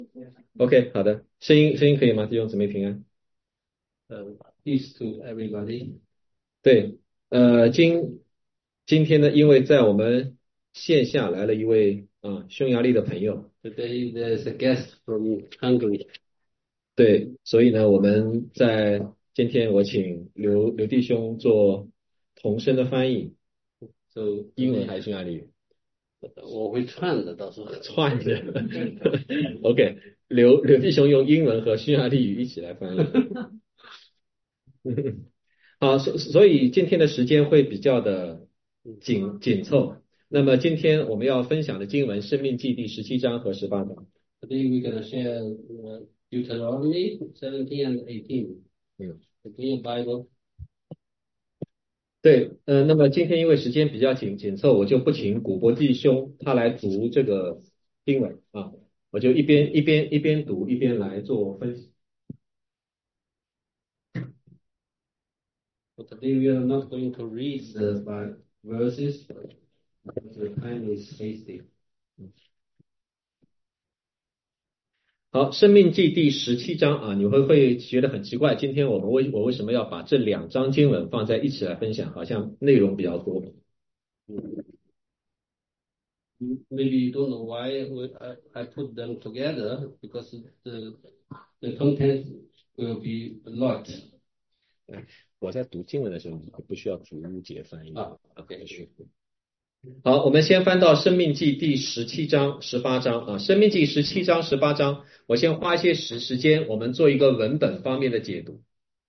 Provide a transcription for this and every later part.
OK，好的，声音可以吗？弟兄姊妹平安。 Peace to everybody. 对，今天呢，因为在我们线下来了一位匈牙利的朋友。 Today there's a guest from Hungary. 对，所以呢，我们在今天我请刘弟兄做同声的翻译， So 英文 today 还是匈牙利语？ 我会串的，到时候。 串着。OK，刘弟兄用英文和匈牙利语一起来翻译。好，所以今天的时间会比较的紧凑。那么今天我们要分享的经文《生命记》第17章和18章。 Today we're gonna share Deuteronomy 17 and 18. 嗯， The Green Bible. 对，那么今天因为时间比较紧凑，我就不请古博弟兄他来读这个经文啊，我就一边读一边来做分析。 But today we are not going to read the verses. The time is hasty. 好，《生命记》第17章啊，你会觉得很奇怪，今天我为什么要把这2章经文放在一起来分享？好像内容比较多。 Maybe you don't know why I put them together because the content will be a lot. 我在读经文的时候，你不需要逐节翻译 OK. 好，我们先翻到《生命记》第17章、18章啊，《生命记》17章、18章，我先花一些时间，我们做一个文本方面的解读。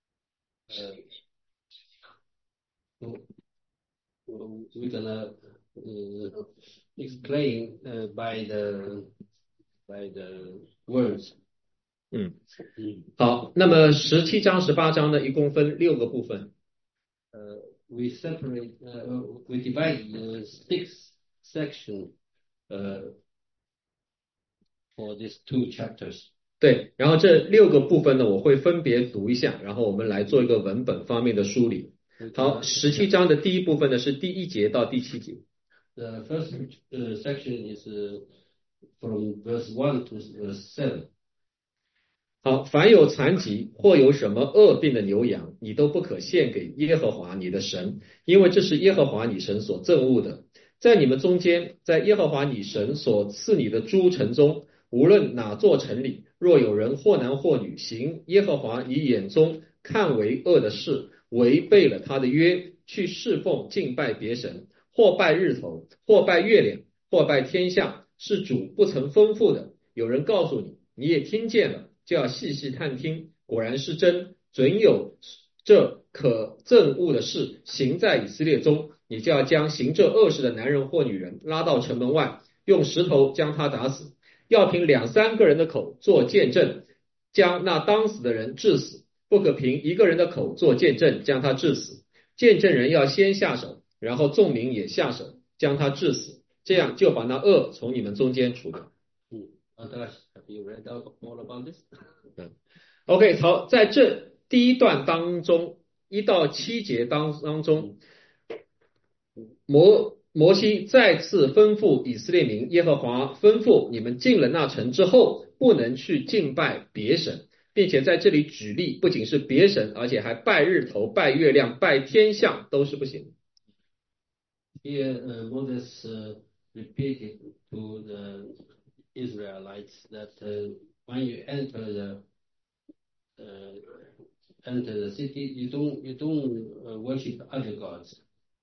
So we're gonna explain by the words. 好，那么17章、18章呢，一共分6个部分。 We divide the 6 sections for these 2 chapters. 对，然后这6个部分呢，我会分别读一下，然后我们来做一个文本方面的梳理。好，17章的第一部分呢是第1节到第7节。 The first section is from verse 1 to verse 7. 好，凡有残疾或有什么恶病的牛羊，你都不可献给耶和华你的神，因为这是耶和华你神所憎恶的。在你们中间，在耶和华你神所赐你的诸城中，无论哪座城里，若有人或男或女行耶和华你眼中看为恶的事，违背了他的约，去侍奉敬拜别神，或拜日头，或拜月亮，或拜天象，是主不曾吩咐的，有人告诉你，你也听见了，就要细细探听，果然是真，准有这可憎恶的事行在以色列中，你就要将行这恶事的男人或女人拉到城门外，用石头将他打死，要凭2、3个人的口做见证，将那当死的人治死，不可凭1个人的口做见证，将他治死。见证人要先下手，然后众民也下手，将他治死，这样就把那恶从你们中间除掉。 Others, have you read all about this? OK， 好，在这第一段当中，1到7节当中，摩西再次吩咐以色列民，耶和华吩咐你们进了那城之后，不能去敬拜别神，并且在这里举例，不仅是别神，而且还拜日头、拜月亮、拜天象都是不行的。 Here, Moses repeated to the Israelites that when you enter the city, you don't worship other gods.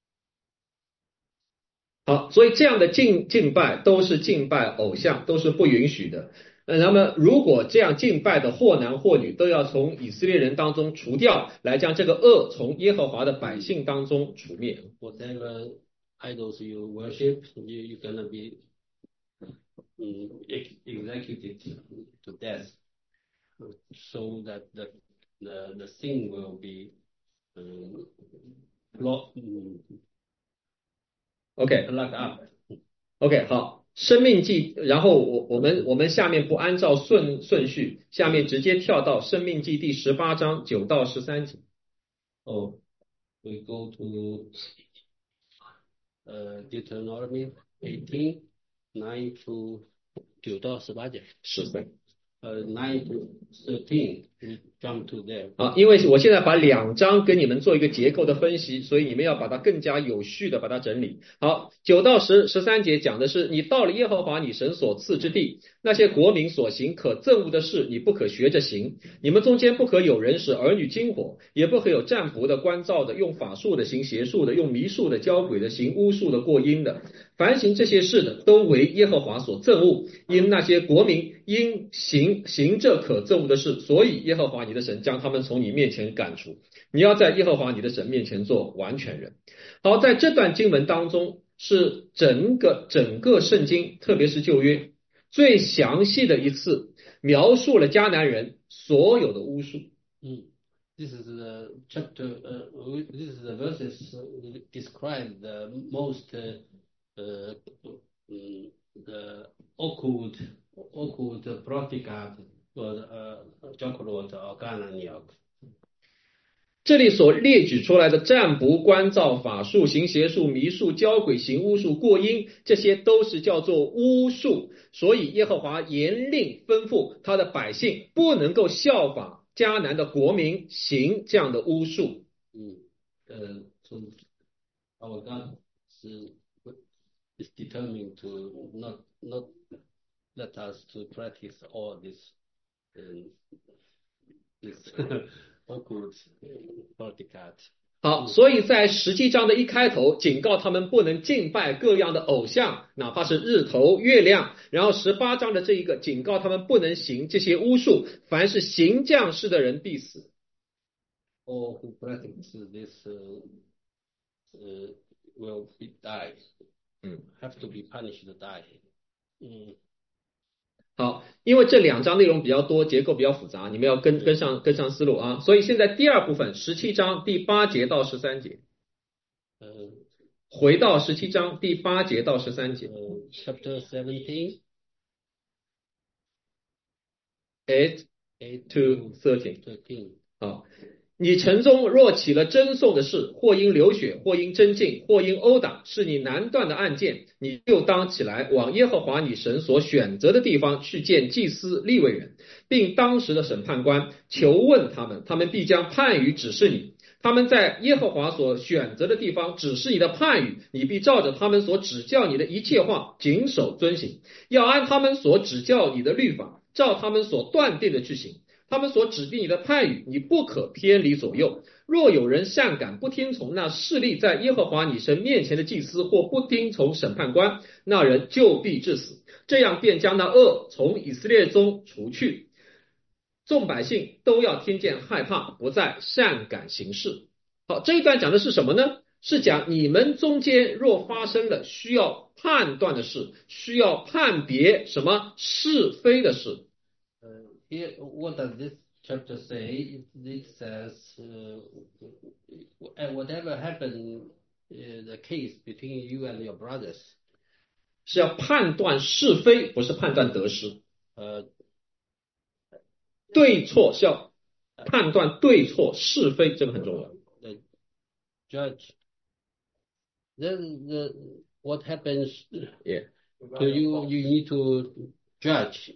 好，所以这样的敬拜都是敬拜偶像，都是不允许的。那么如果这样敬拜的或男或女都要从以色列人当中除掉，来将这个恶从耶和华的百姓当中除灭。 Whatever idols you worship, you're gonna be executed to death, so that the sin will be OK locked up. OK， 好，生命记，然后我们下面不按照顺序，下面直接跳到生命记第18章9到13节。 Oh, we go to Deuteronomy 18 9 to 9到18节。 13。 9 to 13, we jump to there. 好，因为我现在把2章跟你们做一个结构的分析，所以你们要把它更加有序的把它整理。好，9到13节讲的是你到了耶和华你神所赐之地，那些国民所行可憎恶的事，你不可学着行。你们中间不可有人使儿女惊火，也不可有占卜的、关照的、用法术的、行邪术的、用迷术的、教鬼的、行巫术的、过阴的。凡行这些事的，都为耶和华所憎恶，因那些国民因行这可憎恶的事，所以耶和华你的神将他们从你面前赶出。你要在耶和华你的神面前做完全人。好，在这段经文当中，是整个圣经，特别是旧约最详细的一次描述了迦南人所有的巫术。 This is the chapter. This is the verses describe the most the occult practica or Jacolot or Gananiak. 这里所列举出来的占卜、关照、法术、行邪术、迷术、教鬼、行巫术、过阴，这些都是叫做巫术。所以耶和华严令吩咐他的百姓不能够效仿迦南的国民行这样的巫术。 So our God is determined to not let us to practice all this occult practicat. 好，所以在17章的一开头警告他们不能敬拜各样的偶像，哪怕是日头、月亮。然后18章的这一个警告他们不能行这些巫术，凡是行这样事的人必死。 All who practice this will be die. Have to be punished to die. 好，因为这2章内容比较多，结构比较复杂，你们要跟上思路啊。所以现在第二部分17章第8节到13节，回到17章第8节到13节。 Chapter 17, 8 to 13。 13. 好，你城中若起了争讼的事，或因流血，或因争竞，或因殴打，是你难断的案件，你就当起来，往耶和华你神所选择的地方去见祭司利未人，并当时的审判官，求问他们，他们必将判语指示你。他们在耶和华所选择的地方指示你的判语，你必照着他们所指教你的一切话谨守遵行，要按他们所指教你的律法，照他们所断定的去行。他们所指定你的判语，你不可偏离左右。若有人擅敢不听从那侍立在耶和华你神面前的祭司，或不听从审判官，那人就必致死。这样便将那恶从以色列中除去。众百姓都要听见害怕，不再擅敢行事。好，这一段讲的是什么呢？是讲你们中间若发生了需要判断的事，需要判别什么是非的事。 Here, what does this chapter say? It says, whatever happened, the case between you and your brothers. 是要判断是非，不是判断得失。对错是要判断对错是非，这个很重要。 The judge. Then what happens? Yeah. So you need to judge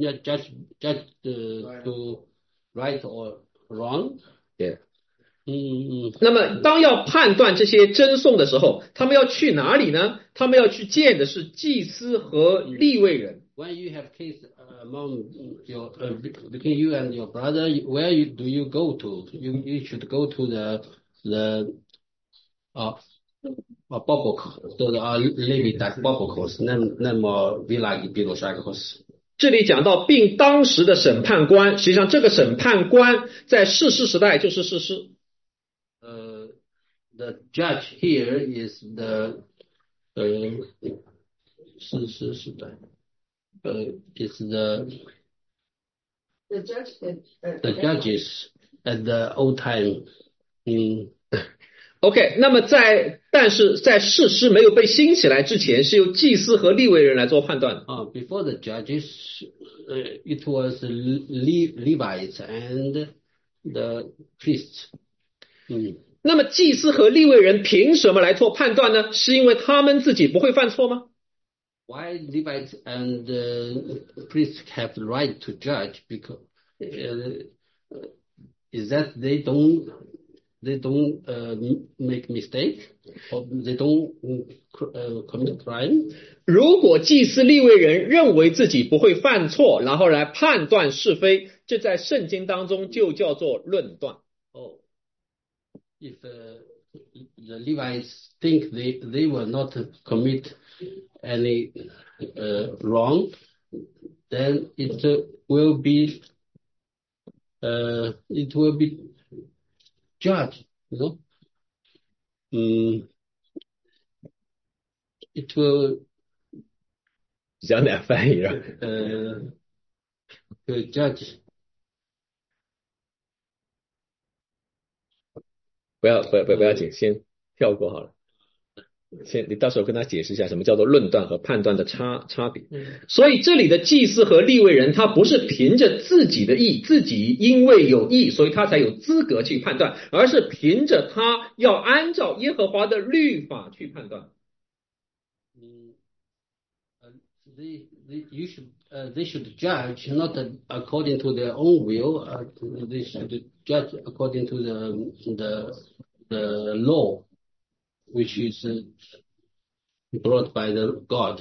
to right or wrong. Yeah. 那么当要判断这些争讼的时候，他们要去哪里呢？他们要去见的是祭司和利未人。 When you have case among your between you and your brother, where do you go to? You should go to the Bobok, so the Levite Bobokos, 那么 Village 比如说个 house。 这里讲到，并当时的审判官，实际上这个审判官在士师时代就是士师。 The judge here is the 士师时代，is the judges at the old time in. OK， 那么但是在士师没有被兴起来之前，是由祭司和利未人来做判断的。 Before the judges, it was Levites and the priests. 那么祭司和利未人凭什么来做判断呢？是因为他们自己不会犯错吗？ why Levites and priests have the right to judge? Because is that they don't make mistake or they don't commit crime? 如果祭司利未人认为自己不会犯错，然后来判断是非，这在圣经当中就叫做论断。 Oh, if the Levites think they will not commit any wrong, then it will be judged, you know. It will 比较难翻译啊。 judge. 不要紧，先跳过好了。你到时候跟他解释一下什么叫做论断和判断的差别。所以这里的祭司和利未人，他不是凭着自己的义，自己因为有义，所以他才有资格去判断，而是凭着他要按照耶和华的律法去判断。 They should judge not according to their own will. They should judge according to the law, which is brought by the God.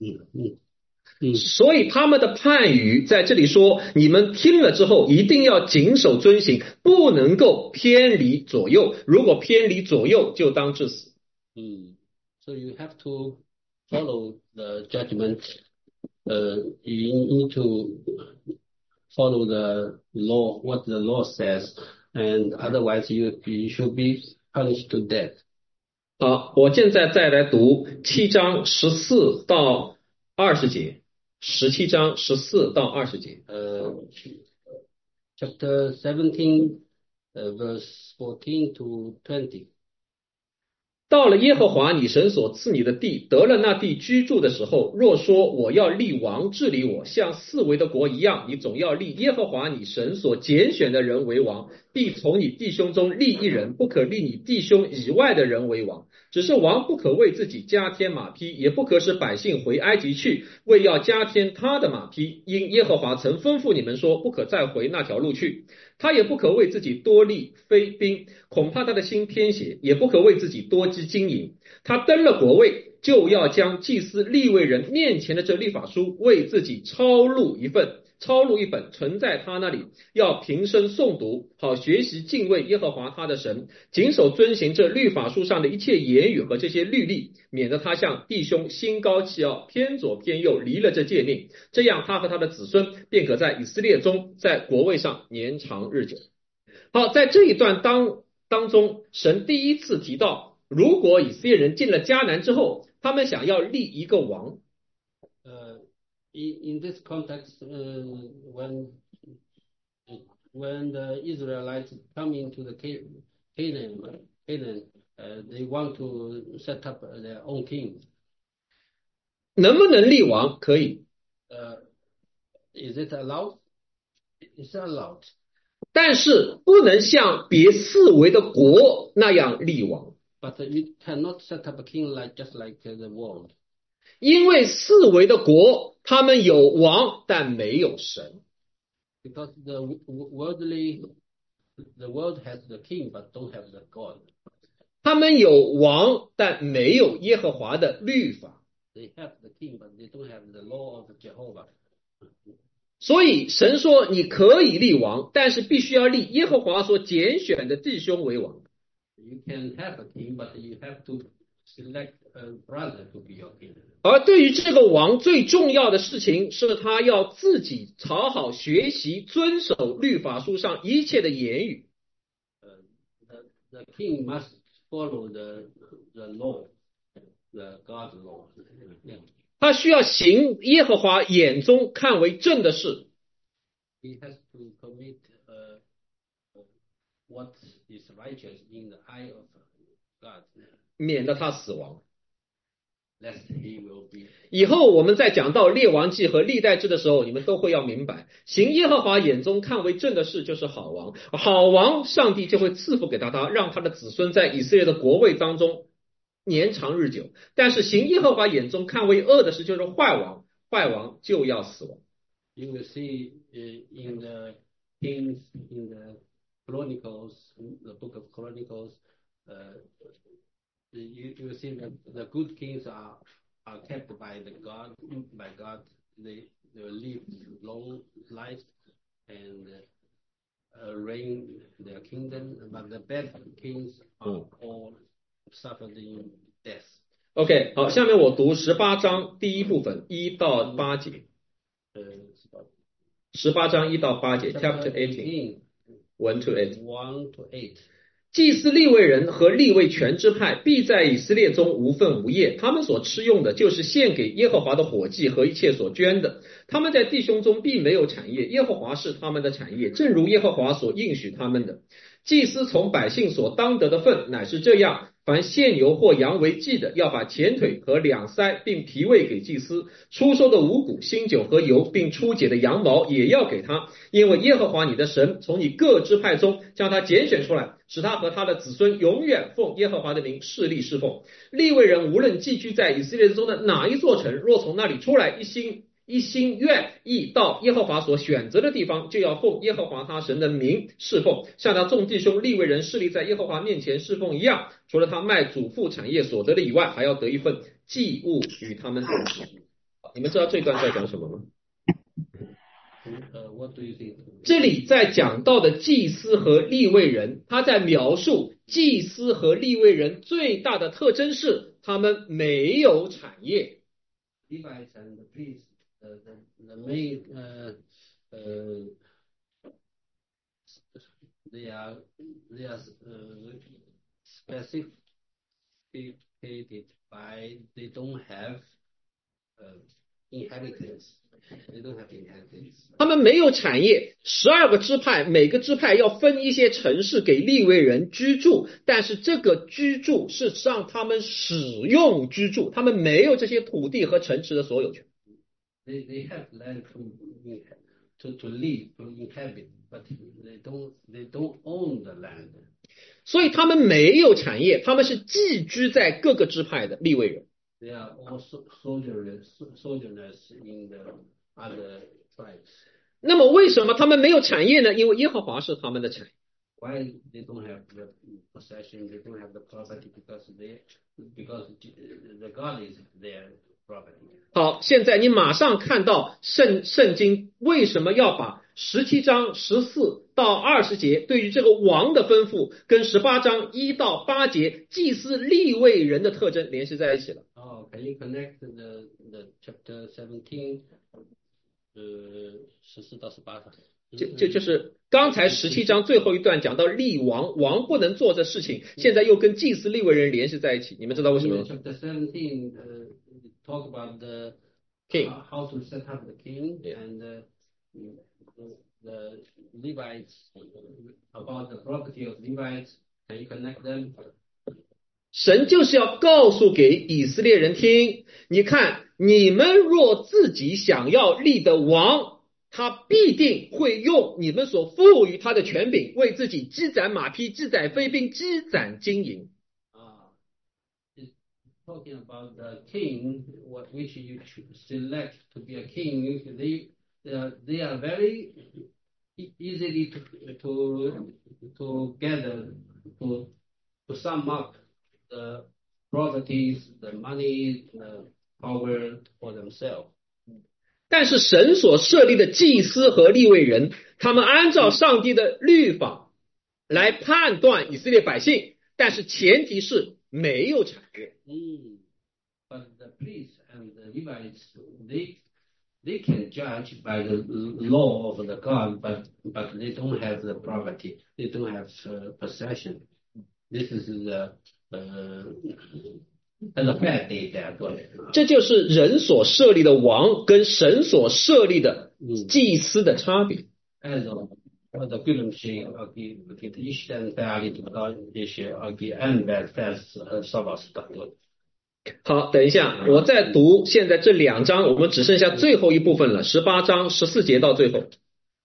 所以他们的判语在这里说，你们听了之后一定要谨守遵行，不能够偏离左右。如果偏离左右，就当致死。 So you have to follow the judgment. You need to follow the law, what the law says, and otherwise you should be punished to death. 好，我现在再来读7章14到20节，17章14到20节。 Chapter 17, verse 14 to 20. 到了耶和华你神所赐你的地，得了那地居住的时候，若说我要立王治理我，像四围的国一样，你总要立耶和华你神所拣选的人为王，必从你弟兄中立一人，不可立你弟兄以外的人为王。只是王不可为自己加添马匹，也不可使百姓回埃及去，为要加添他的马匹，因耶和华曾吩咐你们说，不可再回那条路去。他也不可为自己多立妃嫔，恐怕他的心偏邪，也不可为自己多积金银。他登了国位，就要将祭司利未人面前的这律法书为自己抄录一本，存在他那里，要平生诵读，好学习敬畏耶和华他的神，谨守遵行这律法书上的一切言语和这些律例，免得他向弟兄心高气傲，偏左偏右，离了这诫命。这样他和他的子孙便可在以色列中，在国位上年长日久。好，在这一段当中，神第一次提到，如果以色列人进了迦南之后，他们想要立一个王。 In this context, when the Israelites come into the Canaan, they want to set up their own king. 能不能立王？可以。 Is it allowed? It's allowed. 但是不能像别四围的国那样立王。 But you cannot set up a king just like the world. 因为四围的国，他们有王，但没有神。 Because the world has the king, but don't have the God. 他们有王，但没有耶和华的律法。 They have the king, but they don't have the law of Jehovah. 所以神说，你可以立王，但是必须要立耶和华所拣选的弟兄为王。 You can have a king, but you have to select a brother to be your king. 而对于这个王最重要的事情是他要自己好好学习遵守律法书上一切的言语。 The king must follow the law, the God's law. 他需要行耶和华眼中看为正的事。 He has to commit what is righteous in the eye of God. 免得他死亡。 Lest he will be. 以后我们在讲到列王记和历代志的时候，你们都会要明白，行耶和华眼中看为正的事就是好王，好王上帝就会赐福给他，让他的子孙在以色列的国位当中年长日久。但是行耶和华眼中看为恶的事，就是坏王就要死亡。 You will see in the Kings, in the Chronicles, the book of Chronicles, you will see that the good kings are kept by God. They will live long life and reign their kingdom, but the bad kings are all suffering death. OK， 好，下面我读18章第一部分1到8节。18章1到8节 ，Chapter 18, 1 to 8。祭司利未人和利未全支派必在以色列中无分无业，他们所吃用的就是献给耶和华的火祭和一切所捐的。他们在弟兄中并没有产业，耶和华是他们的产业，正如耶和华所应许他们的。祭司从百姓所当得的份乃是这样：凡献牛或羊为祭的，要把前腿和两腮并脾胃给祭司；出收的五谷、新酒和油，并出解的羊毛也要给他。因为耶和华你的神从你各支派中将他拣选出来，使他和他的子孙永远奉耶和华的名侍立侍奉。利未人无论寄居在以色列中的哪一座城，若从那里出来一心愿意到耶和华所选择的地方，就要奉耶和华他神的名侍奉，像他众弟兄利未人侍立在耶和华面前侍奉一样。除了他卖祖父产业所得的以外，还要得一份祭物与他们同吃。你们知道这段在讲什么吗？这里在讲到的祭司和利未人，他在描述祭司和利未人最大的特征是他们没有产业。 Levites and the priests, the main, they are specificated by they don't have inheritance. They don't have inheritance. 他们没有产业，12个支派，每个支派要分一些城市给利未人居住，但是这个居住是让他们使用居住，他们没有这些土地和城池的所有权。 They have land to live, to inhabit, but they don't own the land. 所以他们没有产业，他们是寄居在各个支派的利未人。 They are also sojourners in the other tribes. 那么为什么他们没有产业呢？因为耶和华是他们的产业。 Why they don't have the possession? They don't have the property because the God is their property. 好，现在你马上看到圣经为什么要把17章14到20节对于这个王的吩咐，跟18章1到8节祭司利未人的特征联系在一起了。 Oh, can you connect the chapter 17, 14到18？ 就是刚才17章最后一段讲到立王，王不能做这事情，现在又跟祭司利未人联系在一起，你们知道为什么吗？ Chapter 17 talk about the king, how to set up the king, and the Levites, about the property of Levites. Can you connect them? 神就是要告诉给以色列人听，你看，你们若自己想要立的王，他必定会用你们所赋予他的权柄，为自己积攒马匹、积攒飞兵、积攒金银。 Talking about the king, which you select to be a king, they are very easily to gather, to sum up the properties, the money, the power for themselves. 但是神所设立的祭司和利未人，他们按照上帝的律法来判断以色列百姓，但是前提是没有产业。 But the priests and the Levites, they can judge by the law of the God, but they don't have the property. They don't have possession. This is the bad day there. 这就是人所设立的王跟神所设立的祭司的差别。 The Gülümşehir işten faaliyetler işi en belfast savaştadır. 好，等一下，我再读现在这2章，我们只剩下最后一部分了，18章14节到最后。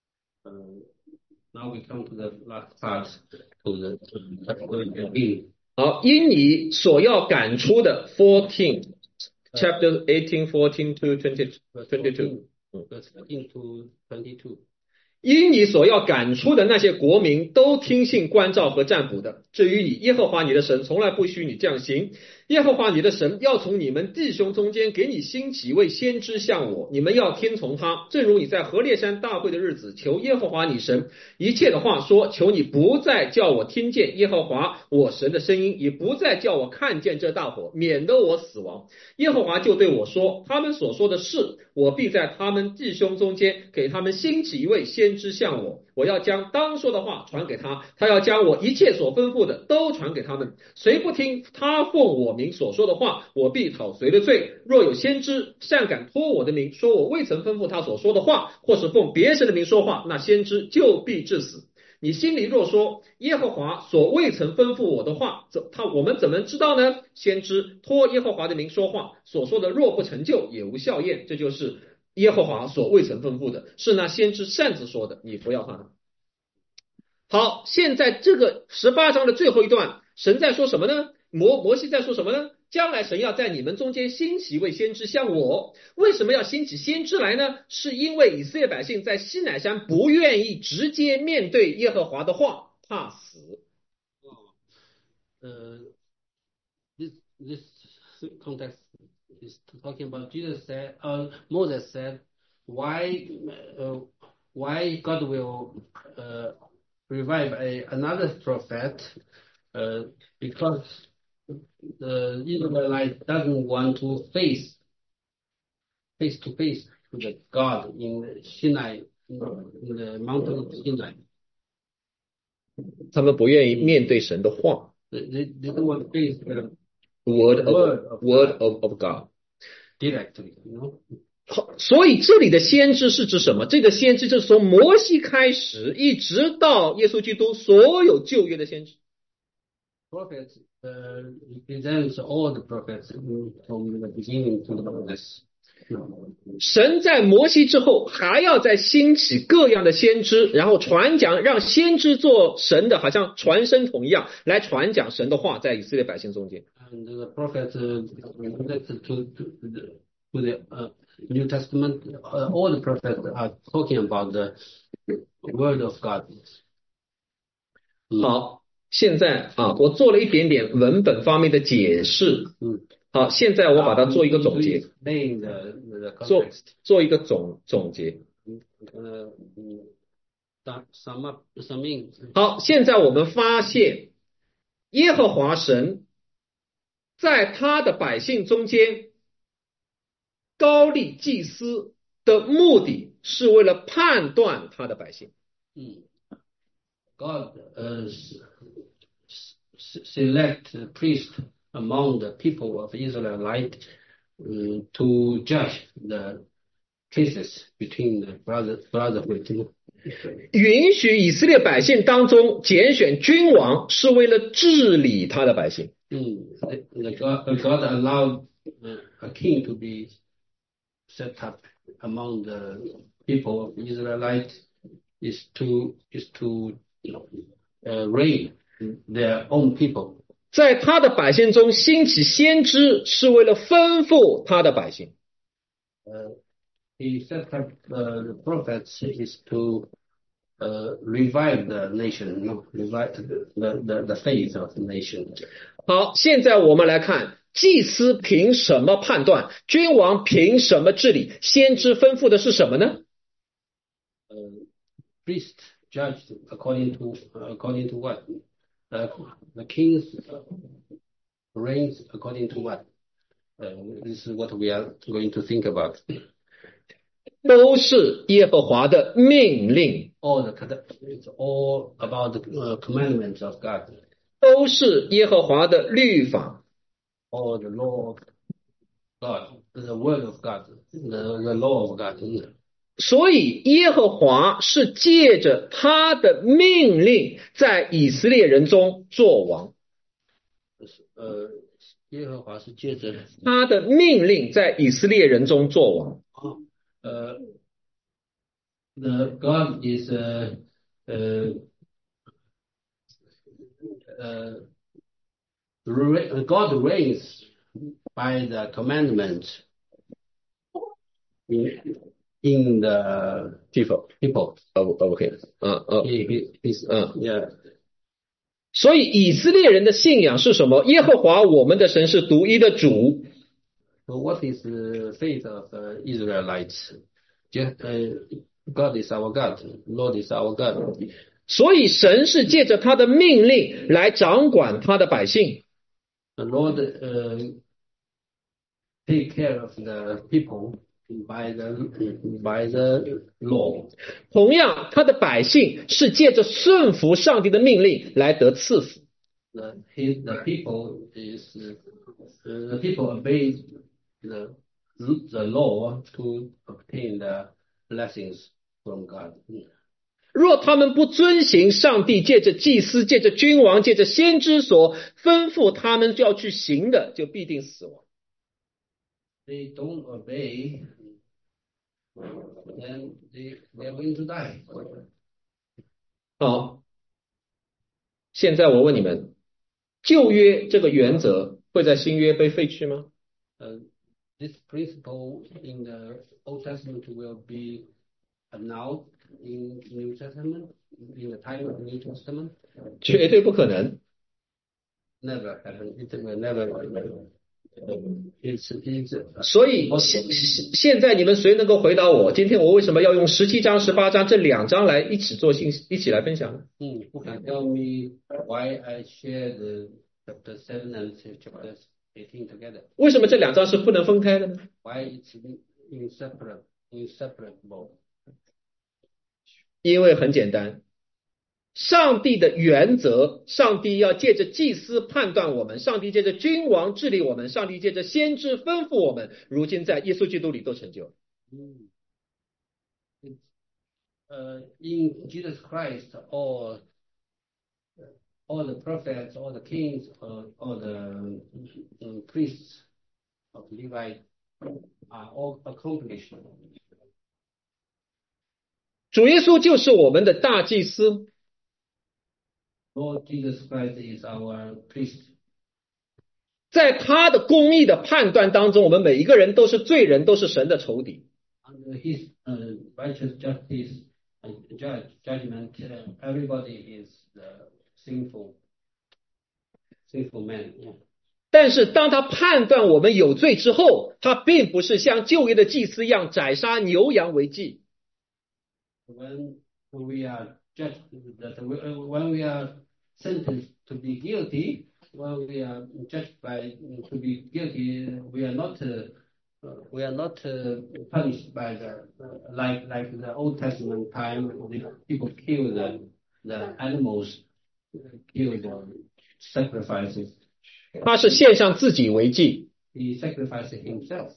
Now we come to the last part, to the 好，因你所要赶出的14 chapter 18 14 to 20 verse 22 14, verse 14 to 22. 因你所要赶出的那些国民都听信关照和占卜的。至于你，耶和华你的神从来不许你这样行。耶和华你的神要从你们弟兄中间给你兴起一位先知像我，你们要听从他。正如你在何烈山大会的日子求耶和华你神一切的话说，求你不再叫我听见耶和华我神的声音，也不再叫我看见这大火，免得我死亡。耶和华就对我说，他们所说的是，我必在他们弟兄中间给他们兴起一位先知像我，我要将当说的话传给他，他要将我一切所吩咐的都传给他们。谁不听他奉我名所说的话，我必讨谁的罪。若有先知擅敢托我的名说我未曾吩咐他所说的话，或是奉别神的名说话，那先知就必致死。你心里若说耶和华所未曾吩咐我的话，我们怎么知道呢？先知托耶和华的名说话，所说的若不成就，也无效验。这就是耶和华所未曾吩咐的，是那先知擅自说的，你不要怕他。好，现在这个18章的最后一段，神在说什么呢？摩西在说什么呢？将来神要在你们中间兴起一位先知像我。为什么要兴起先知来呢？是因为以色列百姓在西乃山不愿意直接面对耶和华的话，怕死。 This context is talking about Jesus said, Moses said, why God will revive another prophet because the Israelite doesn't want to face to face to the God in Sinai, in the mountain Sinai. 他们不愿意面对神的话。 They don't want to face the word of God directly, you know. 好，所以这里的先知是指什么？这个先知就是从摩西开始，一直到耶稣基督所有旧约的先知。 Prophets represents all the prophets from the beginning to the last. 神在摩西之后还要再兴起各样的先知，然后传讲，让先知做神的，好像传声筒一样，来传讲神的话，在以色列百姓中间。 And the prophets related to the New Testament, all the prophets are talking about the word of God. 好，现在我做了一点点文本方面的解释。好，现在我把它做一个总结，做一个总结。好，现在我们发现耶和华神在他的百姓中间高立祭司的目的是为了判断他的百姓。 God select priest among the people of Israelite to judge the cases between the brotherhood. 允许以色列百姓当中拣选君王，是为了治理他的百姓。 God allowed a king to be set up among the people of Israelite is to reign their own people. 在他的百姓中兴起先知，是为了吩咐他的百姓。 He set up the prophets is to revive the nation, revive the faith of the nation. 好，现在我们来看，祭司凭什么判断？君王凭什么治理？先知吩咐的是什么呢 ？Priest judged according to what? The king's reigns according to what? This is what we are going to think about. 都是耶和华的命令。 It's all about the commandments of God. 都是耶和华的律法。 All the law of God, the word of God, the law of God. 所以耶和华是借着他的命令在以色列人中作王。 耶和华是借着他的命令在以色列人中作王。 The God is God reigns by the commandment in the people people. OK He's yeah. 所以以色列人的信仰是什么？耶和华我们的神是独一的主。 So what is the faith of Israelites? God is our God. Lord is our God. 所以神是借着他的命令来掌管他的百姓。 The Lord take care of the people by the law. 同样，他的百姓是借着顺服上帝的命令来得赐福。 The people obey the law to obtain the blessings from God. 若他们不遵行上帝借着祭司、借着君王、借着先知所吩咐他们就要去行的，就必定死亡。 They don't obey, then they're going to die. 好，现在我问你们，旧约这个原则会在新约被废去吗？ This principle in the Old Testament will be annulled in New Testament, in the time of New Testament? 绝对不可能。 Never happen. It will never happen. It's 所以现在你们谁能够回答我？今天我为什么要用17章、18章这2章来一起来分享呢？ Who can tell me why I share the chapter 7 and chapter 18 together? 为什么这2章是不能分开的呢？ Why it's inseparable? 因为很简单，上帝的原则，上帝要借着祭司判断我们，上帝借着君王治理我们，上帝借着先知吩咐我们，如今在耶稣基督里都成就了。 In Jesus Christ, all the prophets, all the kings, all the priests of Levi are all accomplished. 主耶稣就是我们的大祭司。 Lord Jesus Christ is our priest. 在他的公义的判断当中，我们每一个人都是罪人，都是神的仇敌。 Under his righteous justice judgment, everybody is the sinful man. Yeah. 但是当他判断我们有罪之后，他并不是像旧约的祭司一样宰杀牛羊为祭。 When we are judged, when we are sentenced to be guilty, when we are judged to be guilty, we are not punished by like the Old Testament time. The people kill the animals, kill the sacrifices. 他是献上自己为祭。 He sacrificed himself.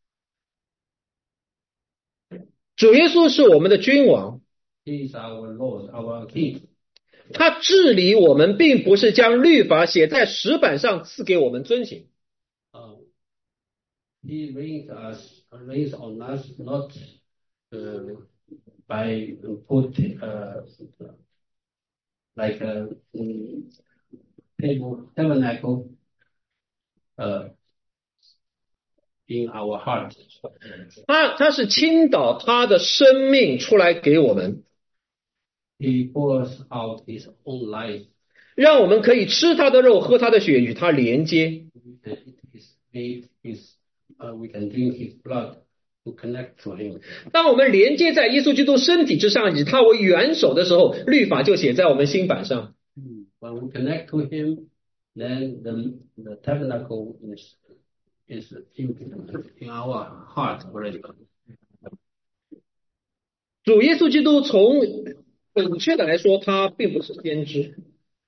主耶稣是我们的君王。 He is our Lord, our King. 他治理我们，并不是将律法写在石板上赐给我们遵行。 He reigns on us not by put like a tabernacle in our heart. 他是倾倒他的生命出来给我们。 He pours out his own life. 让我们可以吃他的肉，喝他的血，与他连接。 We can drink his blood to connect to him. 当我们连接在耶稣基督身体之上，以他为元首的时候，律法就写在我们心板上。 When we connect to him, then the tabernacle is in our heart already. 主耶稣基督从准确的来说，他并不是先知。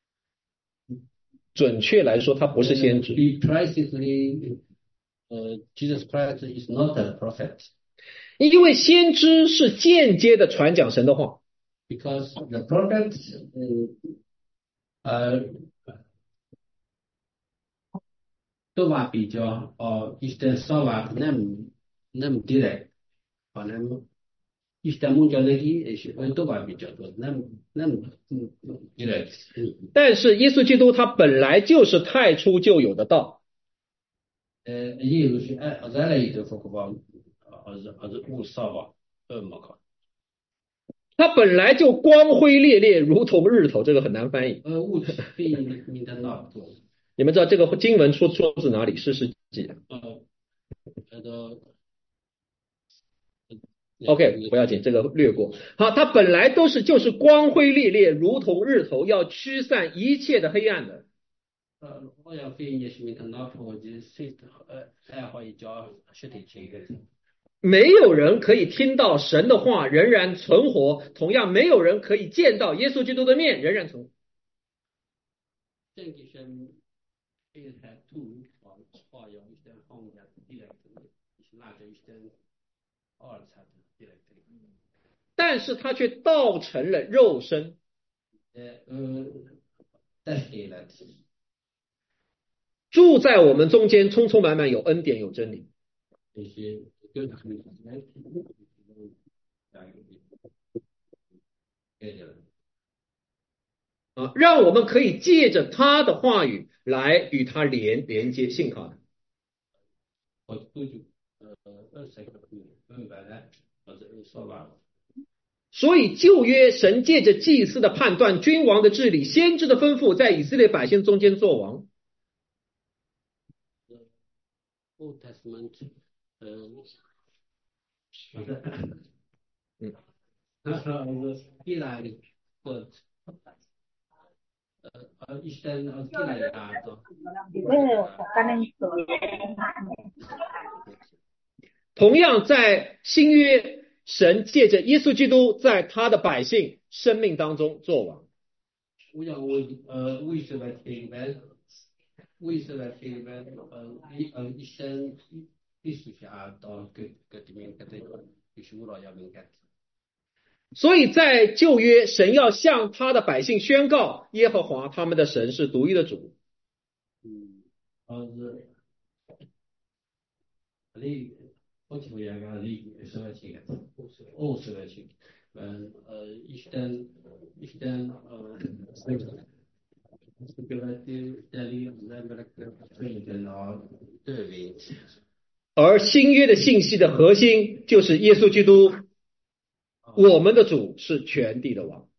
准确来说，他不是先知。 Precisely, Jesus Christ is not a prophet. 因为先知是间接的传讲神的话。 Because the prophets 都話比較，以前所話nem direct，可能但是耶稣基督他本来就是太初就有的道，他本来就光辉烈烈，如同日头，这个很难翻译。你们知道这个经文出自哪里？士师记。OK， 不要紧，这个略过。好，它本来就是光辉烈烈，如同日头，要驱散一切的黑暗的。没有人可以听到神的话仍然存活，同样没有人可以见到耶稣基督的面仍然存活。但是他却道成了肉身，住在我们中间，充充满满有恩典有真理。让我们可以借着他的话语来与他连接信靠的。所以旧约神借着祭司的判断、君王的治理、先知的吩咐，在以色列百姓中间作王。同样在新约，神借着耶稣基督在他的百姓生命当中作王。所以在旧约，神要向他的百姓宣告，耶和华他们的神是独一的主。而新约的信息的核心就是耶稣基督，我们的主是全地的王。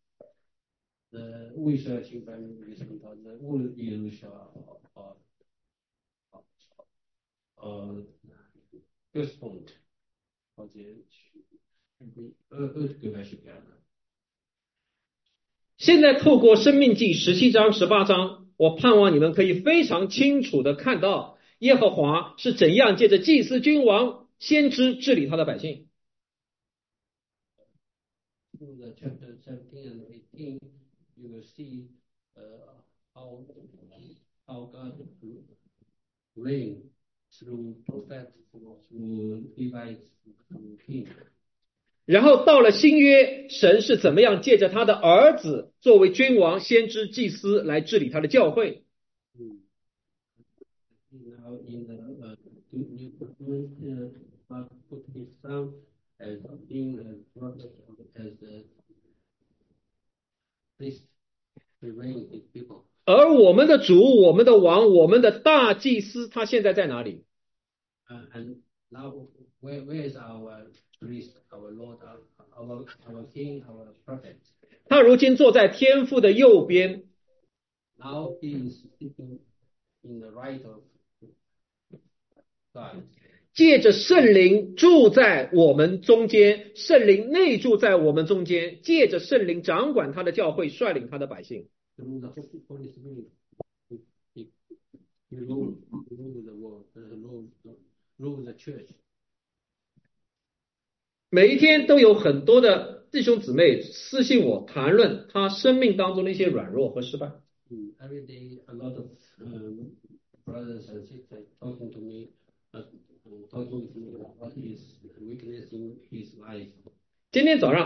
现在透过申命记17章18章，我盼望你们可以非常清楚的看到耶和华是怎样借着祭司、君王、先知治理他的百姓。然后到了新约，神是怎么样借着他的儿子作为君王、先知、祭司来治理他的教会。而我们的主、我们的王、我们的大祭司，他现在在哪里？他如今坐在天父的右边。借着圣灵住在我们中间，圣灵内住在我们中间，借着圣灵掌管他的教会，率领他的百姓。每一天都有很多的弟兄姊妹私信我谈论他生命当中的一些软弱和失败。 Every day, a lot of brothers and sisters talking to me, talking with me about his weakness in his life. 今天早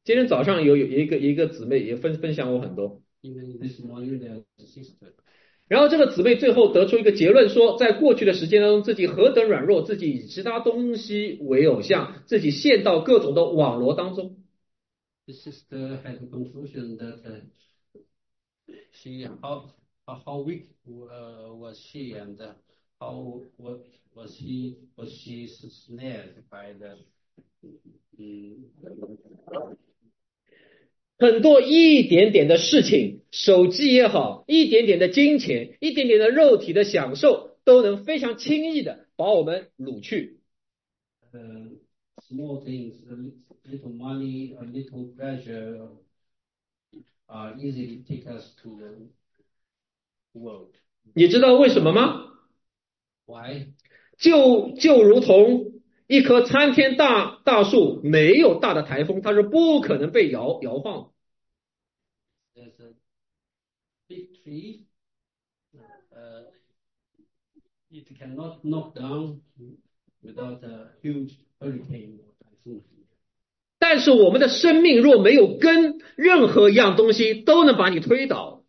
上有一个姊妹也分享我很多。 Even this morning, there's a sister. 然后这个姊妹最后得出一个结论说，在过去的时间当中，自己何等软弱，自己以其他东西为偶像，自己陷到各种的网罗当中。 The sister had a conclusion that she how weak was she, and how was she snared by the 很多一点点的事情，手机也好，一点点的金钱，一点点的肉体的享受，都能非常轻易的把我们掳去。 small things, a little money, a little pleasure, easily take us to the world. 你知道为什么吗？ Why? 就如同一棵参天大树，没有大的台风，它是不可能被摇晃的。 There's a big tree. It cannot knock down without a huge hurricane or typhoon. 但是我们的生命若没有根，任何一样东西都能把你推倒。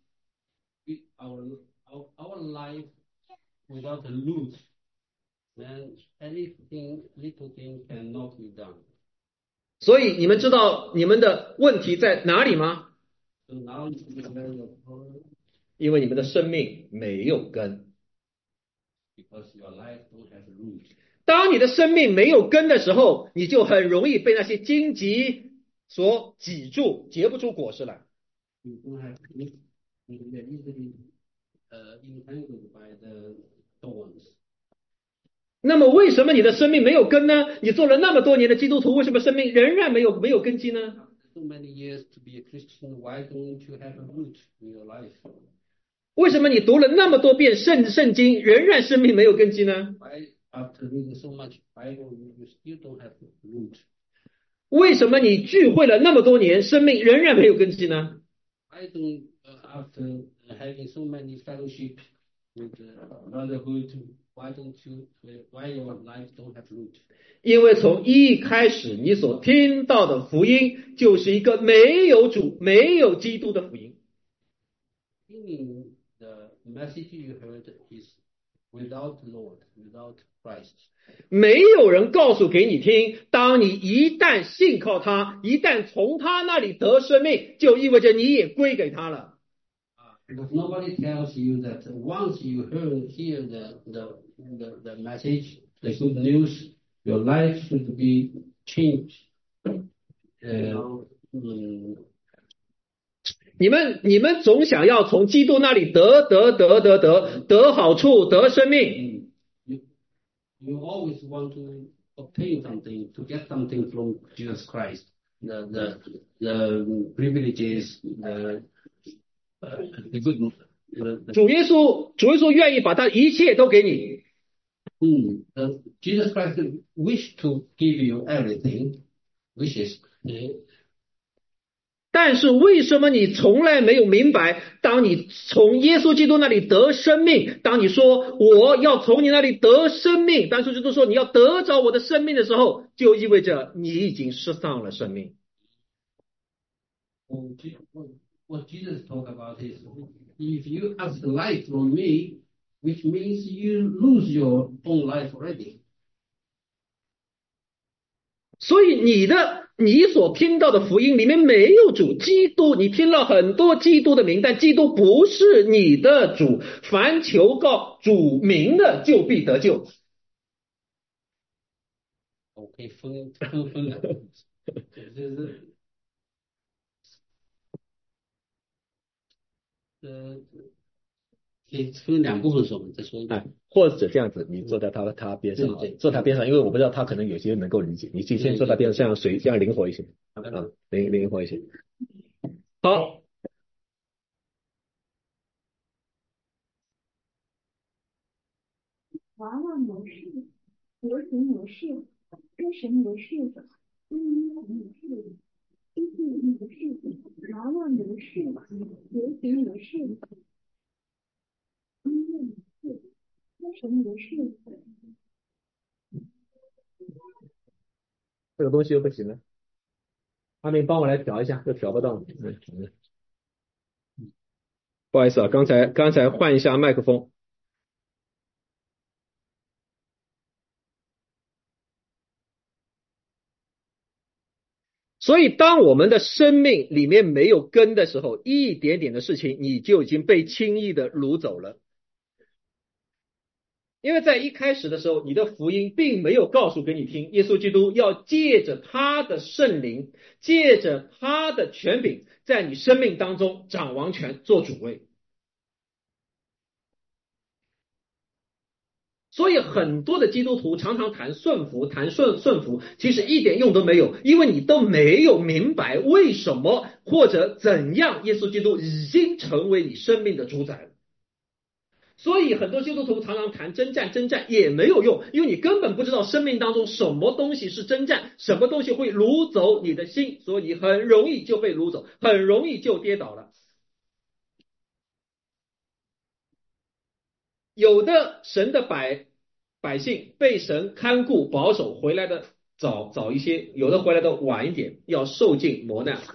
Our life without a root, then anything, little thing can knock you down. 所以你们知道你们的问题在哪里吗？ So now you know your problem 因为你们的生命没有根。 because your life don't have a root. 当你的生命没有根的时候，你就很容易被那些荆棘所挤住，结不出果实来。 You don't have root. You are easily entangled by the thorns. 那么为什么你的生命没有根呢？你做了那么多年的基督徒，为什么生命仍然没有根基呢？ So many years to be a Christian, why don't you have a root in your life? 为什么你读了那么多遍圣经，仍然生命没有根基呢？ Why, after reading so much Bible, you still don't have a root? 为什么你聚会了那么多年，生命仍然没有根基呢？ Why don't, after having so many fellowship with brotherhood, why your life don't have root? 因为从一开始你所听到的福音，就是一个没有主、没有基督的福音。 Meaning the message you heard is without Lord, without Christ. 没有人告诉给你听，当你一旦信靠他，一旦从他那里得生命，就意味着你也归给他了。 Because nobody tells you that once you hear the message, the good news, your life should be changed. 你们总想要从基督那里得好处，得生命。 You always want to obtain something, to get something from Jesus Christ. The privileges, the good. 主耶稣愿意把他一切都给你。 Jesus Christ wish to give you everything, wishes. 但是为什么你从来没有明白，当你从耶稣基督那里得生命，当你说我要从你那里得生命，当耶稣基督说你要得着我的生命的时候，就意味着你已经失丧了生命。 What Jesus talked about is, if you ask life from me, which means you lose your own life already. 所以你所听到的福音里面没有主基督，你听了很多基督的名，但基督不是你的主。凡求告主名的，就必得救。 OK， 分了，可以分两部分说，我们再说一遍。 或者这样子，你坐在他边上，坐他边上，因为我不知道他可能有些人能够理解，你自己先坐他边上，这样灵活一些啊，灵活一些。好。 娃娃模式、流行模式、歌神模式、音乐模式、音乐模式、娃娃模式、流行模式、音乐模式、歌神模式。 这个东西又不行了，阿明帮我来调一下，又调不到。 不好意思啊，刚才换一下麦克风。所以当我们的生命里面没有根的时候，一点点的事情你就已经被轻易的掳走了。因为在一开始的时候，你的福音并没有告诉给你听，耶稣基督要借着他的圣灵，借着他的权柄，在你生命当中掌王权，做主位。所以很多的基督徒常常谈顺服，谈顺服，其实一点用都没有，因为你都没有明白为什么或者怎样，耶稣基督已经成为你生命的主宰了。所以很多基督徒常常谈征战也没有用，因为你根本不知道生命当中什么东西是征战，什么东西会掳走你的心，所以你很容易就被掳走，很容易就跌倒了。有的神的百姓被神看顾保守，回来的早一些，有的回来的晚一点，要受尽磨难。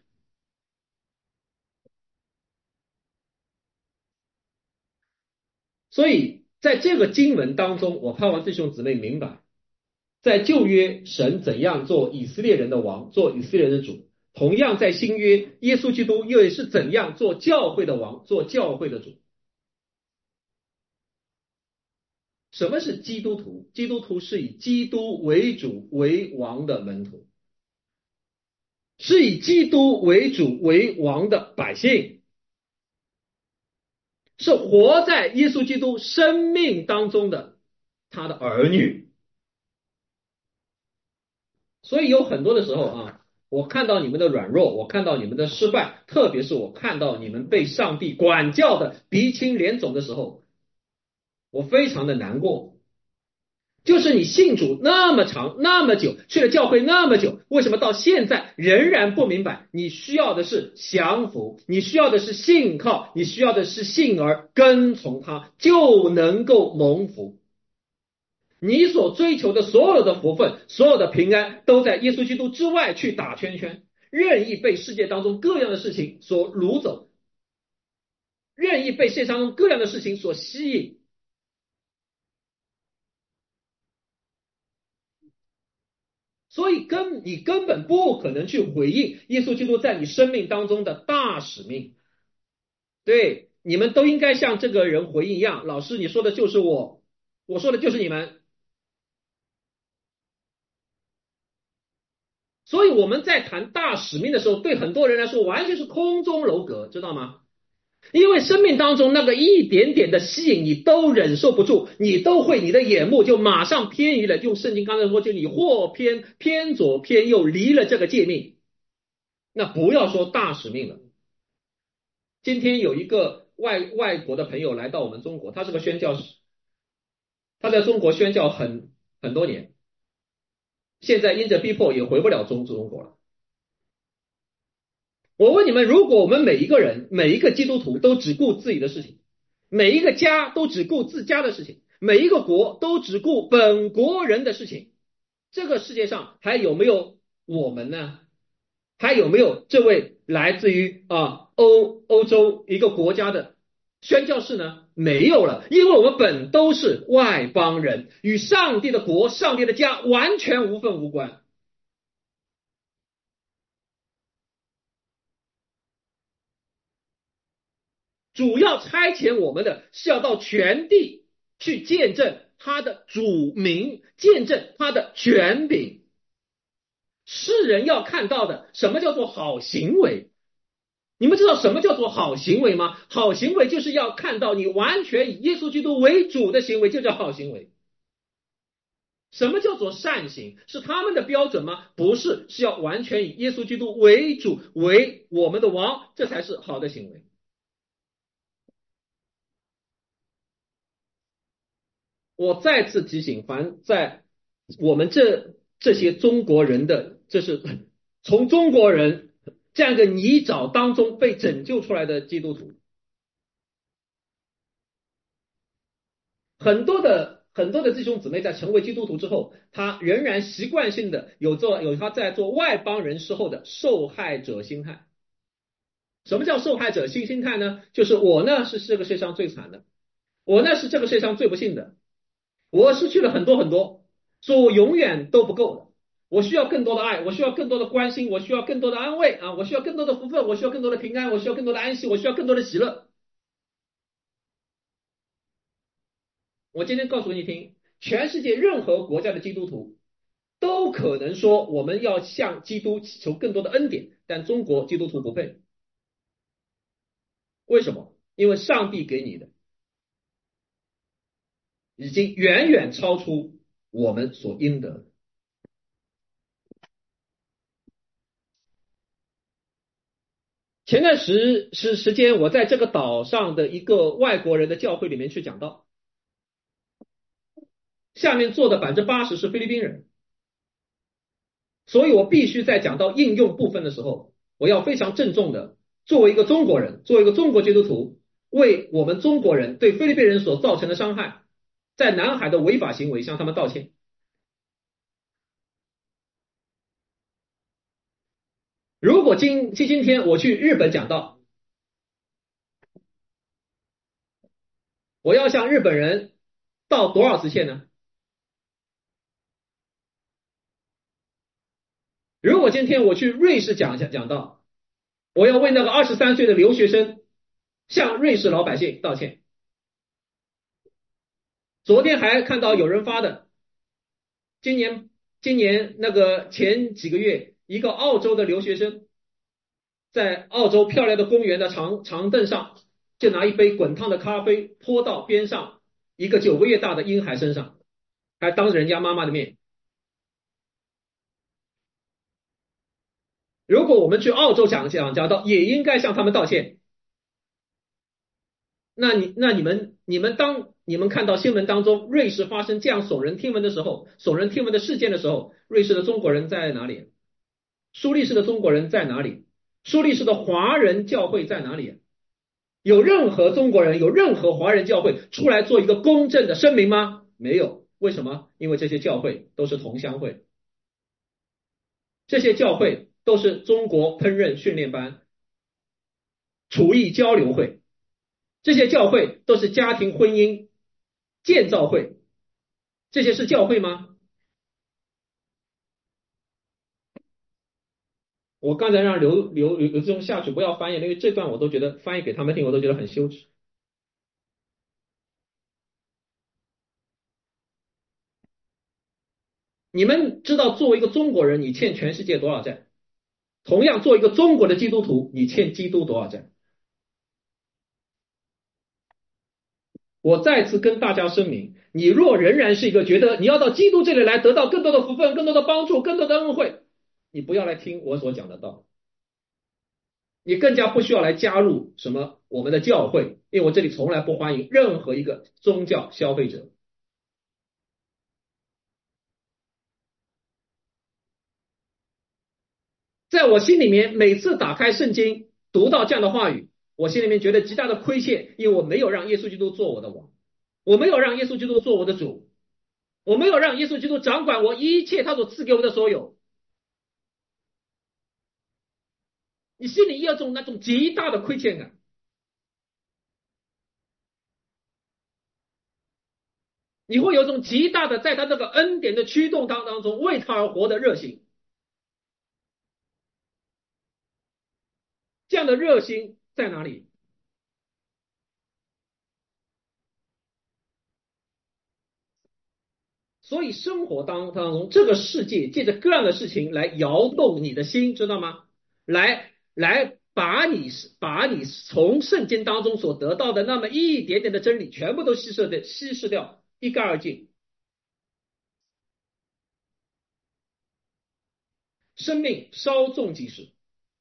所以在这个经文当中，我盼望弟兄姊妹明白，在旧约神怎样做以色列人的王，做以色列人的主，同样在新约耶稣基督又是怎样做教会的王，做教会的主。什么是基督徒？基督徒是以基督为主为王的门徒，是以基督为主为王的百姓，是活在耶稣基督生命当中的他的儿女。所以有很多的时候啊，我看到你们的软弱，我看到你们的失败，特别是我看到你们被上帝管教的鼻青脸肿的时候，我非常的难过。就是你信主那么长那么久，去了教会那么久，为什么到现在仍然不明白？你需要的是降服，你需要的是信靠，你需要的是信而跟从他，就能够蒙福。你所追求的所有的福分，所有的平安，都在耶稣基督之外去打圈圈，任意被世界当中各样的事情所掳走，任意被世界当中各样的事情所吸引。所以你根本不可能去回应耶稣基督在你生命当中的大使命。对，你们都应该像这个人回应一样，老师你说的就是我，我说的就是你们。所以我们在谈大使命的时候，对很多人来说完全是空中楼阁，知道吗？因为生命当中那个一点点的吸引你都忍受不住，你都会你的眼目就马上偏移了，用圣经刚才说，就你或偏左偏右，离了这个界命。那不要说大使命了。今天有一个外国的朋友来到我们中国，他是个宣教士，他在中国宣教很多年，现在因着逼迫也回不了中国了。我问你们，如果我们每一个人每一个基督徒都只顾自己的事情，每一个家都只顾自家的事情，每一个国都只顾本国人的事情，这个世界上还有没有我们呢？还有没有这位来自于欧洲一个国家的宣教士呢？没有了，因为我们本都是外邦人，与上帝的国、上帝的家完全无分无关。主要差遣我们的是要到全地去见证他的主名，见证他的权柄。世人要看到的，什么叫做好行为？你们知道什么叫做好行为吗？好行为就是要看到你完全以耶稣基督为主的行为，就叫好行为。什么叫做善行？是他们的标准吗？不是，是要完全以耶稣基督为主，为我们的王，这才是好的行为。我再次提醒，凡在我们这些中国人的，这是从中国人这样一个泥沼当中被拯救出来的基督徒，很多的弟兄姊妹在成为基督徒之后，他仍然习惯性的有他在做外邦人时候的受害者心态。 什么叫受害者心态呢？就是我呢是这个世界上最惨的，我呢是这个世界上最不幸的，我失去了很多很多，所以我永远都不够的。我需要更多的爱，我需要更多的关心，我需要更多的安慰啊，我需要更多的福分，我需要更多的平安，我需要更多的安息，我需要更多的喜乐。我今天告诉你听，全世界任何国家的基督徒都可能说我们要向基督祈求更多的恩典，但中国基督徒不配。为什么？因为上帝给你的已经远远超出我们所应得的。前段时间，我在这个岛上的一个外国人的教会里面去讲道，下面坐的80%是菲律宾人，所以我必须在讲到应用部分的时候，我要非常郑重的，作为一个中国人，作为一个中国基督徒，为我们中国人对菲律宾人所造成的伤害，在南海的违法行为向他们道歉。如果今天我去日本讲道，我要向日本人道多少次歉呢？如果今天我去瑞士讲道，我要为那个23岁的留学生向瑞士老百姓道歉。昨天还看到有人发的，今年那个前几个月，一个澳洲的留学生在澳洲漂亮的公园的长凳上，就拿一杯滚烫的咖啡泼到边上一个9个月大的婴孩身上，还当着人家妈妈的面。如果我们去澳洲讲道，也应该向他们道歉。那当你们看到新闻当中瑞士发生这样耸人听闻的时候，耸人听闻的事件的时候，瑞士的中国人在哪里？苏黎世的中国人在哪里？苏黎世的华人教会在哪里？有任何中国人，有任何华人教会出来做一个公正的声明吗？没有。为什么？因为这些教会都是同乡会，这些教会都是中国烹饪训练班、厨艺交流会，这些教会都是家庭婚姻建造会，这些是教会吗？我刚才让刘志忠下去不要翻译，因为这段我都觉得翻译给他们听，我都觉得很羞耻。你们知道作为一个中国人，你欠全世界多少债？同样，做一个中国的基督徒，你欠基督多少债？我再次跟大家声明，你若仍然是一个觉得你要到基督这里来得到更多的福分、更多的帮助、更多的恩惠，你不要来听我所讲的道，你更加不需要来加入什么我们的教会，因为我这里从来不欢迎任何一个宗教消费者。在我心里面，每次打开圣经读到这样的话语，我心里面觉得极大的亏欠，因为我没有让耶稣基督做我的王，我没有让耶稣基督做我的主，我没有让耶稣基督掌管我一切他所赐给我的所有。你心里有那种极大的亏欠感，你会有一种极大的在他这个恩典的驱动当中为他而活的热心。这样的热心在哪里？所以生活当中，这个世界借着各样的事情来摇动你的心，知道吗？来把你从圣经当中所得到的那么一点点的真理，全部都稀释掉，一干二净。生命稍纵即逝。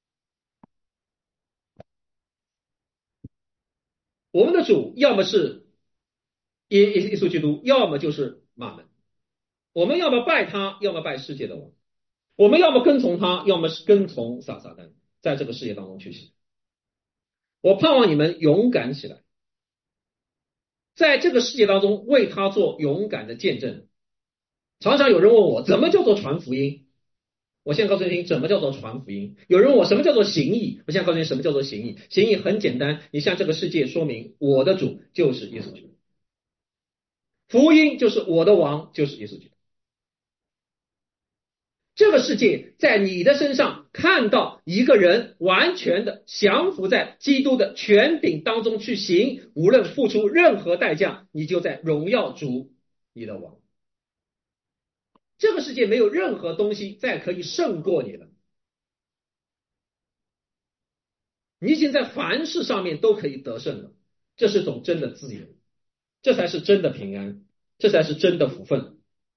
我们的主要么是耶稣基督，要么就是马门。我们要么拜他，要么拜世界的王。我们要么跟从他，要么是跟从撒旦，在这个世界当中去行。我盼望你们勇敢起来，在这个世界当中为他做勇敢的见证。常常有人问我，怎么叫做传福音？ 我现在告诉你什么叫做传福音。有人问我什么叫做行义，我现在告诉你什么叫做行义。行义很简单，你向这个世界说明我的主就是耶稣基督，福音就是我的王就是耶稣基督。这个世界在你的身上看到一个人完全的降服在基督的权柄当中去行，无论付出任何代价，你就在荣耀主你的王。这个世界没有任何东西再可以胜过你了，你已经在凡事上面都可以得胜了，这是种真的自由，这才是真的平安，这才是真的福分。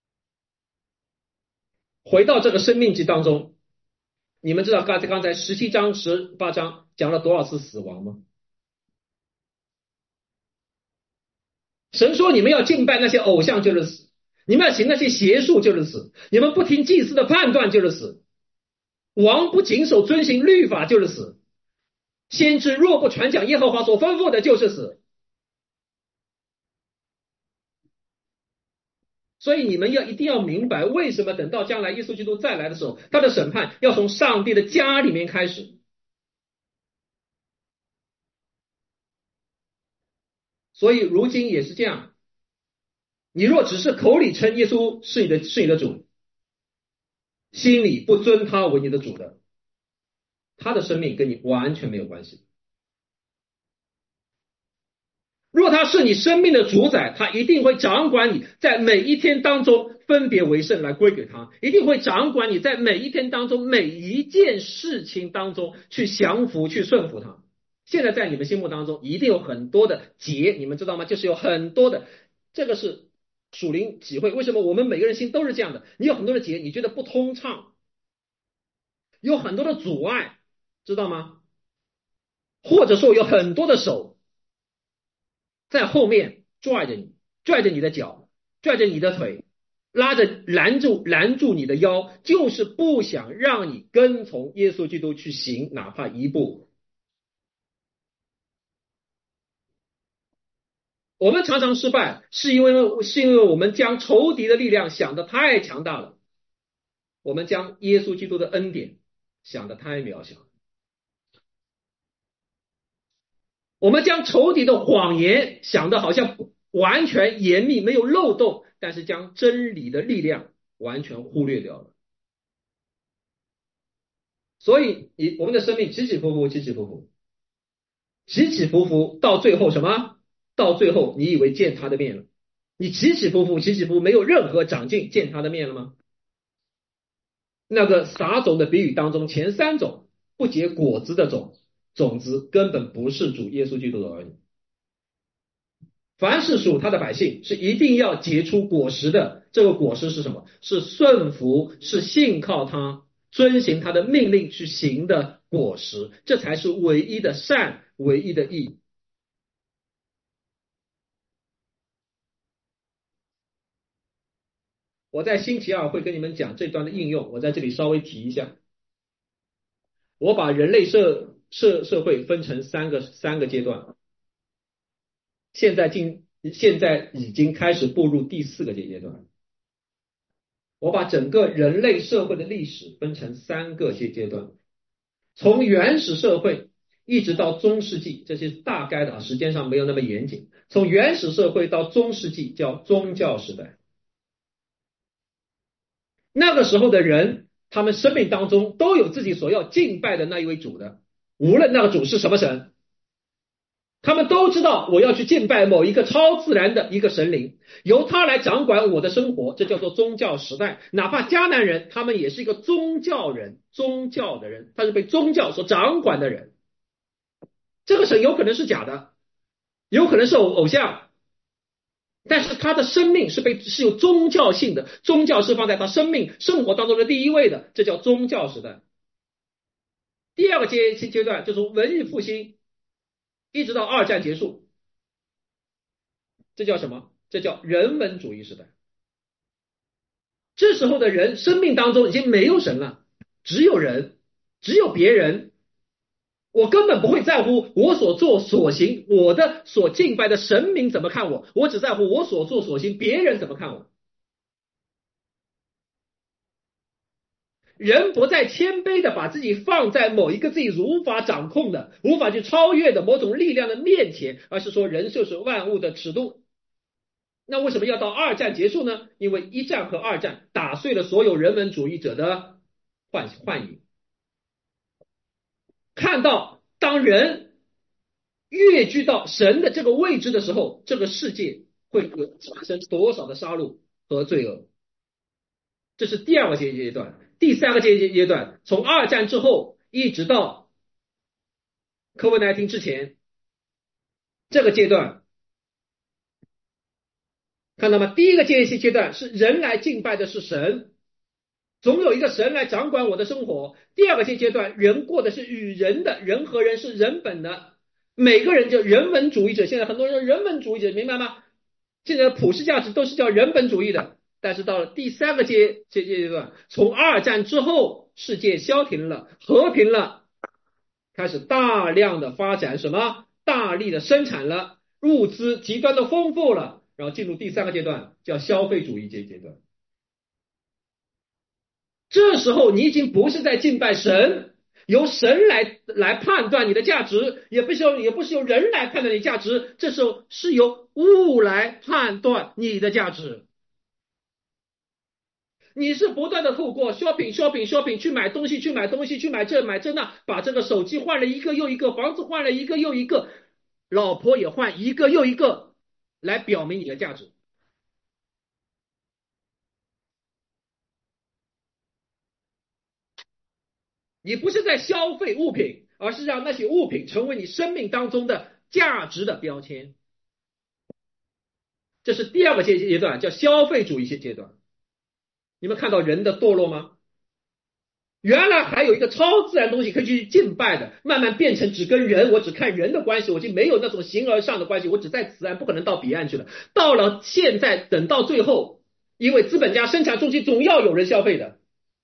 回到这个生命记当中，你们知道刚才17章18章讲了多少次死亡吗？神说你们要敬拜那些偶像就是死，你们要行那些邪术就是死，你们不听祭司的判断就是死，王不谨守遵行律法就是死，先知若不传讲耶和华所吩咐的就是死。所以你们一定要明白，为什么等到将来耶稣基督再来的时候，他的审判要从上帝的家里面开始。所以如今也是这样，你若只是口里称耶稣是你的主，心里不尊他为你的主的，他的生命跟你完全没有关系。若他是你生命的主宰，他一定会掌管你在每一天当中分别为圣来归给他，一定会掌管你在每一天当中每一件事情当中去降服去顺服他。现在在你们心目当中一定有很多的结，你们知道吗？就是有很多的，这个是属灵体会。为什么我们每个人心都是这样的？你有很多的结，你觉得不通畅，有很多的阻碍，知道吗？或者说有很多的手在后面拽着你，拽着你的脚，拽着你的腿，拦住你的腰，就是不想让你跟从耶稣基督去行哪怕一步。我们常常失败，是因为我们将仇敌的力量想得太强大了，我们将耶稣基督的恩典想得太渺小，我们将仇敌的谎言想得好像完全严密没有漏洞，但是将真理的力量完全忽略掉了。所以我们的生命起起伏伏，起起伏伏，起起伏伏，到最后什么？到最后你以为见他的面了？你起起伏伏，起起伏伏，没有任何长进，见他的面了吗？那个撒种的比喻当中，前3种不结果子的种子根本不是主耶稣基督的儿女。凡是属他的百姓，是一定要结出果实的。这个果实是什么？是顺服，是信靠他，遵行他的命令去行的果实，这才是唯一的善，唯一的义。我在星期二会跟你们讲这段的应用，我在这里稍微提一下。我把人类社会分成三个阶段，现在已经开始步入第4个阶段。我把整个人类社会的历史分成3个阶段，从原始社会一直到中世纪，这些大概的时间上没有那么严谨。从原始社会到中世纪叫宗教时代。那个时候的人，他们生命当中都有自己所要敬拜的那一位主的，无论那个主是什么神，他们都知道我要去敬拜某一个超自然的一个神灵，由他来掌管我的生活，这叫做宗教时代。哪怕迦南人，他们也是一个宗教的人，他是被宗教所掌管的人。这个神有可能是假的，有可能是偶像，但是他的生命是有宗教性的，宗教是放在他生活当中的第一位的，这叫宗教时代。第2个阶段就从文艺复兴一直到2战结束，这叫什么？这叫人文主义时代。这时候的人生命当中已经没有神了，只有人，只有别人。我根本不会在乎我所做所行，我的所敬拜的神明怎么看我，我只在乎我所做所行别人怎么看我。 人不再谦卑的把自己放在某一个自己无法掌控的、无法去超越的某种力量的面前，而是说人就是万物的尺度。那为什么要到二战结束呢？因为一战和二战打碎了所有人文主义者的幻影，看到当人跃居到神的这个位置的时候，这个世界会产生多少的杀戮和罪恶。这是第二个阶段。第三个阶段，从二战之后一直到 COVID-19 之前，这个阶段看到吗？第一个阶段是人来敬拜的是神，总有一个神来掌管我的生活。第二个阶段，人过的是与人的，人和人是人本的，每个人就人文主义者。现在很多人说人文主义者，明白吗？现在的普世价值都是叫人本主义的。但是到了第三个阶段，从二战之后，世界消停了，和平了，开始大量的发展什么？大力的生产了，物资极端的丰富了，然后进入第三个阶段，叫消费主义阶段。这时候你已经不是在敬拜神，由神来判断你的价值，也不是由人来判断你的价值，这时候是由物来判断你的价值。你是不断的透过 shopping 去买东西，去买这买这那，把这个手机换了一个又一个，房子换了一个又一个，老婆也换一个又一个，来表明你的价值。你不是在消费物品，而是让那些物品成为你生命当中的价值的标签。这是第二个阶段，叫消费主义阶段。你们看到人的堕落吗？原来还有一个超自然东西可以去敬拜的，慢慢变成只跟人，我只看人的关系，我就没有那种形而上的关系，我只在此岸不可能到彼岸去了。到了现在，等到最后，因为资本家生产中心总要有人消费的，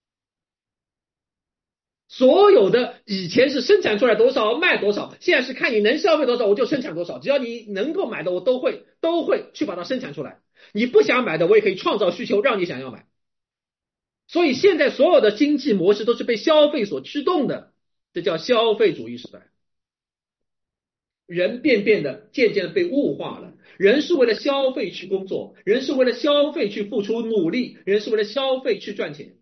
所有的以前是生产出来多少卖多少，现在是看你能消费多少我就生产多少，只要你能够买的我都会去把它生产出来，你不想买的我也可以创造需求让你想要买。所以现在所有的经济模式都是被消费所驱动的，这叫消费主义时代。人渐渐的被物化了，人是为了消费去工作，人是为了消费去付出努力，人是为了消费去赚钱。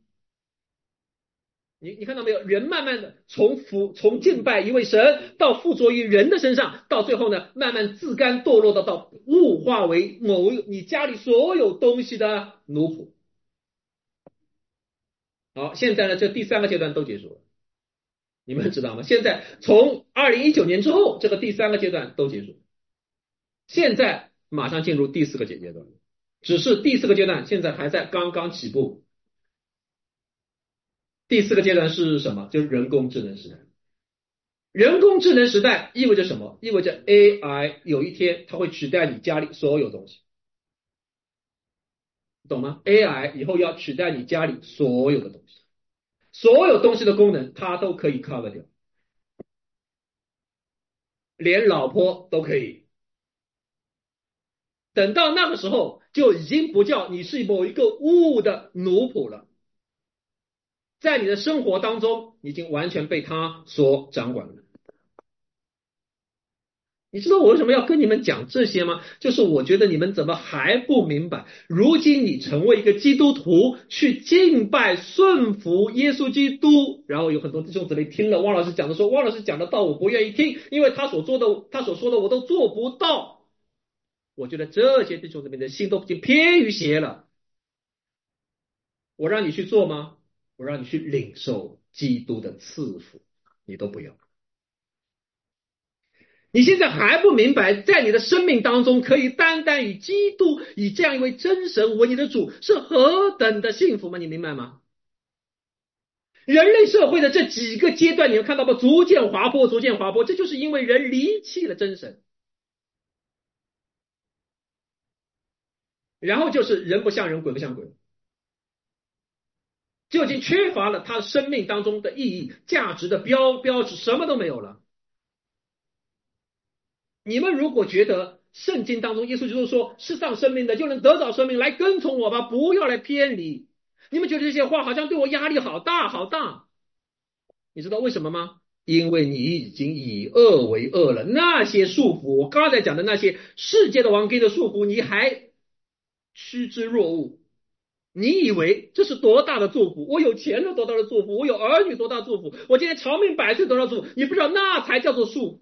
你看到没有？人慢慢的从敬拜一位神到附着于人的身上，到最后呢，慢慢自甘堕落到物化为你家里所有东西的奴仆。好，现在呢，这第三个阶段都结束了，你们知道吗？现在从2019年之后，这个第三个阶段都结束，现在马上进入第四个阶段，只是第四个阶段现在还在刚刚起步。第四个阶段是什么？就是人工智能时代。人工智能时代意味着什么？意味着 AI 有一天它会取代你家里所有东西，懂吗？ AI 以后要取代你家里所有的东西，所有东西的功能它都可以 cover 掉，连老婆都可以。等到那个时候，就已经不叫你是某一个物的奴仆了，在你的生活当中，已经完全被他所掌管了。你知道我为什么要跟你们讲这些吗？就是我觉得你们怎么还不明白，如今你成为一个基督徒，去敬拜顺服耶稣基督，然后有很多弟兄姊妹听了汪老师讲的说，汪老师讲的道我不愿意听，因为他所说的我都做不到。我觉得这些弟兄姊妹的心都已经偏于邪了。我让你去做吗？我让你去领受基督的赐福，你都不要。你现在还不明白，在你的生命当中可以单单与基督，以这样一位真神为你的主，是何等的幸福吗？你明白吗？人类社会的这几个阶段，你们看到吗？逐渐滑坡，这就是因为人离弃了真神。然后就是人不像人，鬼不像鬼，就已经缺乏了他生命当中的意义、价值的标志，什么都没有了。你们如果觉得圣经当中耶稣基督说世上生命的就能得到生命，来跟从我吧，不要来偏离。 你们觉得这些话好像对我压力好大好大，你知道为什么吗？因为你已经以恶为恶了。那些束缚，我刚才讲的那些世界的王给的束缚，你还趋之若鹜。你以为这是多大的祝福？我有钱了多大的祝福？我有儿女多大的祝福？我今天长命百岁多大的祝福？你不知道那才叫做束缚。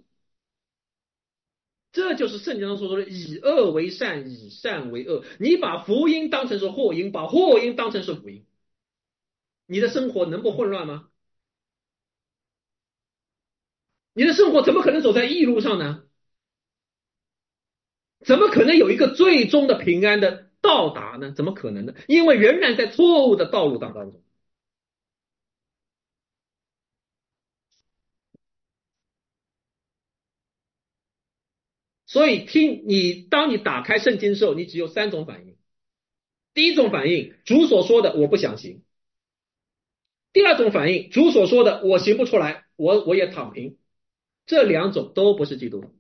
这就是圣经上所说的以恶为善，以善为恶。你把福音当成是祸因，把祸因当成是福音，你的生活能不混乱吗？你的生活怎么可能走在义路上呢？怎么可能有一个最终的平安的到达呢？怎么可能呢？因为仍然在错误的道路当中。所以当你打开圣经的时候，你只有三种反应。第一种反应，主所说的我不想行；第二种反应，主所说的我行不出来，我也躺平。这两种都不是基督徒。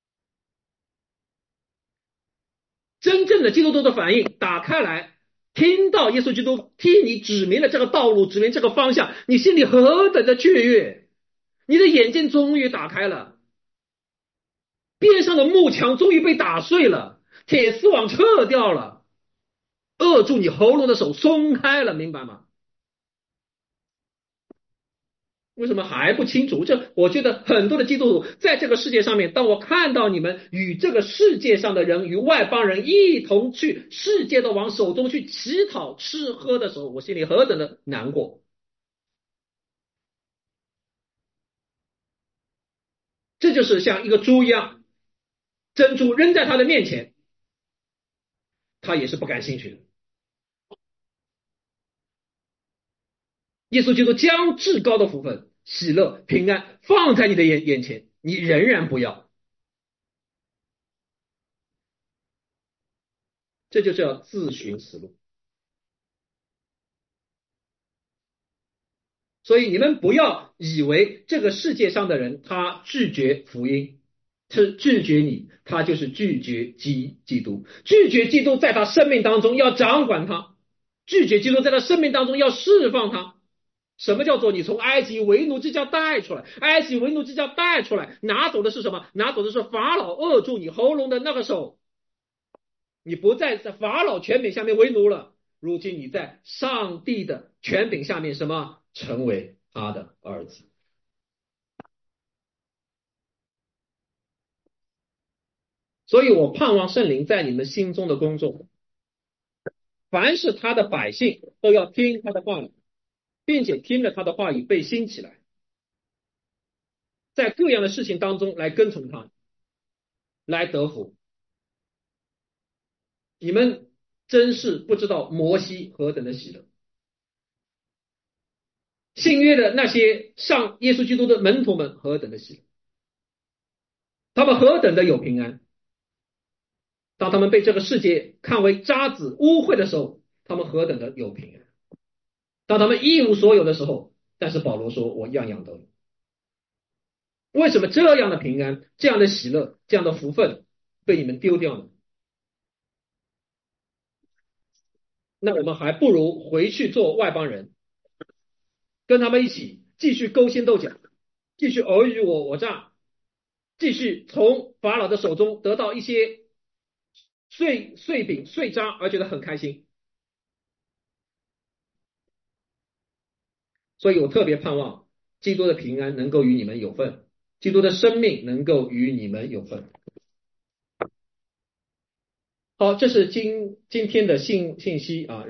真正的基督徒的反应，打开来，听到耶稣基督替你指明了这个道路，指明这个方向，你心里何等的雀跃，你的眼睛终于打开了，边上的幕墙终于被打碎了，铁丝网撤掉了，扼住你喉咙的手松开了，明白吗？为什么还不清楚？我觉得很多的基督徒在这个世界上面，当我看到你们与这个世界上的人、与外邦人一同去世界的王手中去乞讨吃喝的时候，我心里何等的难过。这就是像一个猪一样，珍珠扔在他的面前，他也是不感兴趣的。耶稣基督将至高的福分、喜乐、平安放在你的眼前，你仍然不要。这就叫自寻死路。所以你们不要以为这个世界上的人他拒绝福音，是拒绝你，他就是拒绝基督，拒绝基督在他生命当中要掌管他，拒绝基督在他生命当中要释放他。什么叫做你从埃及为奴之家带出来？埃及为奴之家带出来，拿走的是什么？拿走的是法老扼住你喉咙的那个手。你不再在法老权柄下面为奴了，如今你在上帝的权柄下面什么？成为他的儿子。所以我盼望圣灵在你们心中的工作，凡是他的百姓都要听他的话语，并且听了他的话语被兴起来，在各样的事情当中来跟从他，来得福。你们真是不知道摩西何等的喜乐，新约的那些上耶稣基督的门徒们何等的喜乐，他们何等的有平安。当他们被这个世界看为渣滓污秽的时候，他们何等的有平安。当他们一无所有的时候，但是保罗说我样样都有。为什么这样的平安、这样的喜乐、这样的福分被你们丢掉呢？那我们还不如回去做外邦人，跟他们一起继续勾心斗角，继续尔虞我诈，继续从法老的手中得到一些碎饼碎渣，而觉得很开心。所以我特别盼望基督的平安能够与你们有份，基督的生命能够与你们有份。好，这是今天的信息啊。